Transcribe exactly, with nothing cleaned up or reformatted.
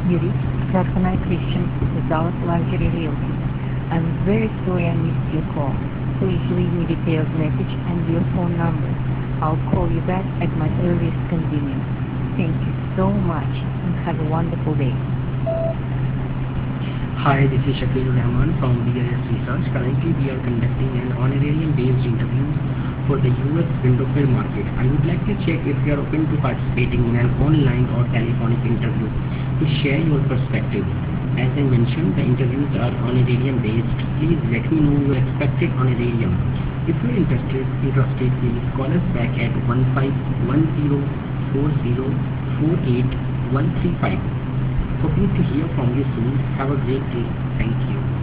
Yuri, Prathana Christian Resort Luxury Realty. I'm very sorry I missed your call. Please leave me detailed message and your phone number. I'll call you back at my earliest convenience. Thank you so much and have a wonderful day. Hi, this is Shakil Rahman from B I S Research. Currently, we are conducting an honorarium-based interviews for the U S window film market. I would like to check if you are open to participating in an online or telephonic interview to share your perspective. As I mentioned, the interviews are honorarium-based. Please let me know your expected honorarium. If you are interested, interested, please call us back at one five one zero four zero four eight one three five. Hoping to hear from you soon. Have a great day. Thank you.